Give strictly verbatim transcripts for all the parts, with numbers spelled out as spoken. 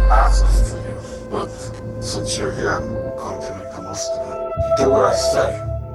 asking for you, but since you're here, I'm going to make the most of it. Do what I say.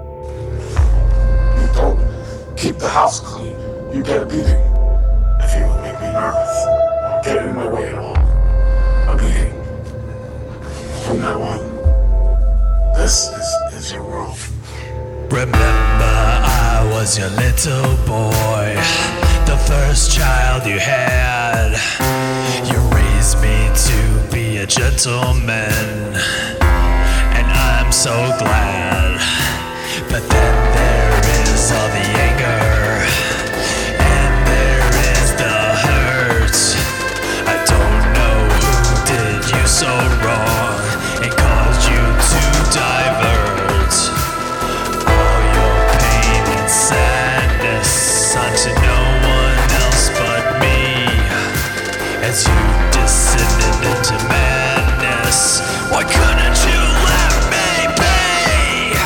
You don't keep the house clean, you get a beating. If you make me nervous, get in my way at all, a beating. From now on, this is, is your world. Remember, I was your little boy, the first child you had. You raised me to be a gentleman, and I'm so glad. But then there is all the anger, and there is the hurt. I don't know who did you so wrong and caused you to divert all your pain and sadness onto no one else but me, as you descended into madness. Why couldn't you let me be?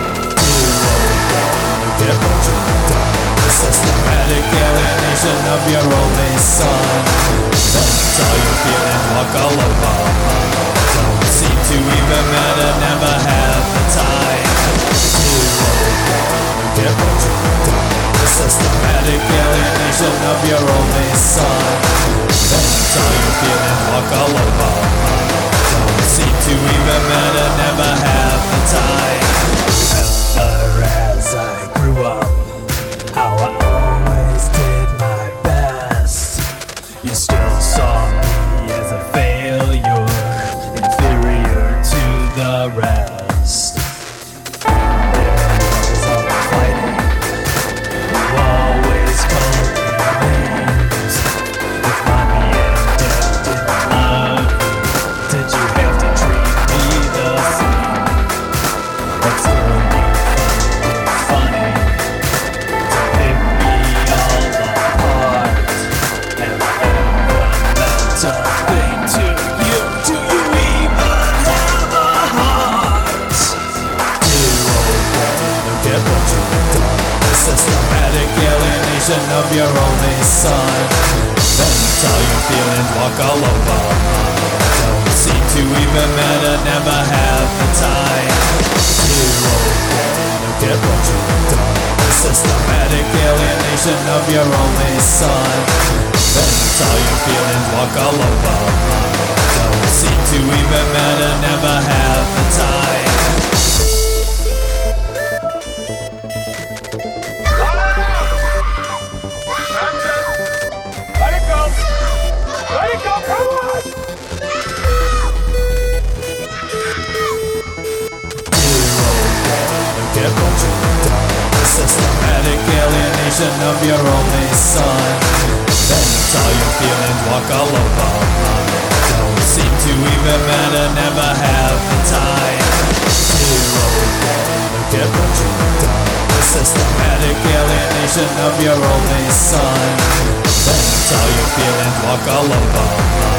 Get what you've done. The systematic alienation of your only son. That's all you're feeling, walk all over. Don't seem to even matter, never have the time to get what you've done. The systematic alienation of your only son. That's all you're feeling, walk all over. Don't seem to even matter, never have the time. Remember as I grew up, how I always did my best. You still saw me as a failure, inferior to the rest. There was all the fighting, you always called me names. If mommy and dad didn't love you, did you have to treat me the same? But still you found it funny to pick me all apart. And I never meant a thing to you. Do you even have a heart? You old woman, get what you've done. The systematic alienation of your only son. That's all you're feeling, walk all over. Don't seem to even matter, never have the time. You old woman, get what you've done. The systematic alienation of your only son. That's all you're feeling, walk all over. Don't seem to even matter, never have the time. Let it go! Let it go! Come on! Get what you've done. The systematic alienation of your only son. That's all you're feeling, walk all over. Don't seem to even matter, never have the time to get what you've done. The systematic alienation of your only son. That's all you're feeling, walk all over.